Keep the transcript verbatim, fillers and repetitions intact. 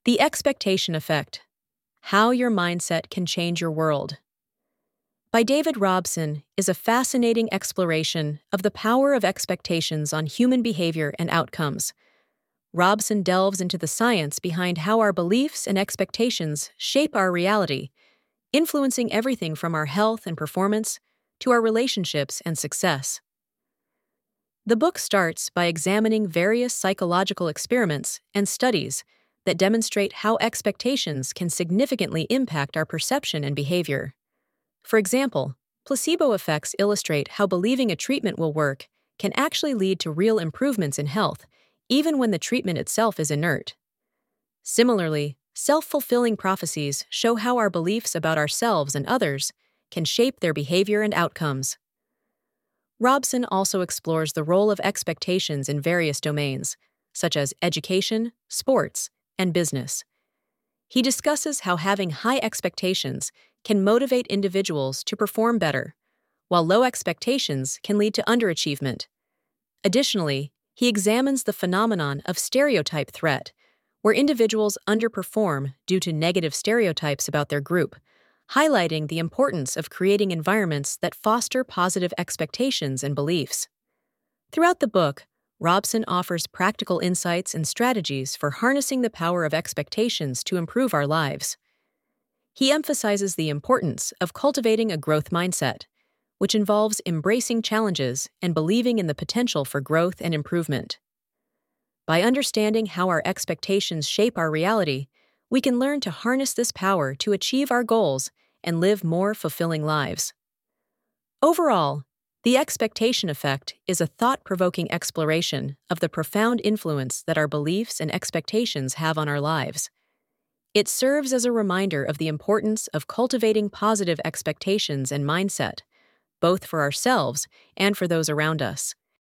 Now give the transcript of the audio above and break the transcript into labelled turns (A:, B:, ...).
A: The Expectation Effect: How Your Mindset Can Change Your World, by David Robson, is a fascinating exploration of the power of expectations on human behavior and outcomes. Robson delves into the science behind how our beliefs and expectations shape our reality, influencing everything from our health and performance to our relationships and success. The book starts by examining various psychological experiments and studies that demonstrate how expectations can significantly impact our perception and behavior. For example, placebo effects illustrate how believing a treatment will work can actually lead to real improvements in health, even when the treatment itself is inert. Similarly, self-fulfilling prophecies show how our beliefs about ourselves and others can shape their behavior and outcomes. Robson also explores the role of expectations in various domains, such as education, sports, and business. He discusses how having high expectations can motivate individuals to perform better, while low expectations can lead to underachievement. Additionally, he examines the phenomenon of stereotype threat, where individuals underperform due to negative stereotypes about their group, highlighting the importance of creating environments that foster positive expectations and beliefs. Throughout the book, Robson offers practical insights and strategies for harnessing the power of expectations to improve our lives. He emphasizes the importance of cultivating a growth mindset, which involves embracing challenges and believing in the potential for growth and improvement. By understanding how our expectations shape our reality, we can learn to harness this power to achieve our goals and live more fulfilling lives. Overall, The Expectation Effect is a thought-provoking exploration of the profound influence that our beliefs and expectations have on our lives. It serves as a reminder of the importance of cultivating positive expectations and mindset, both for ourselves and for those around us.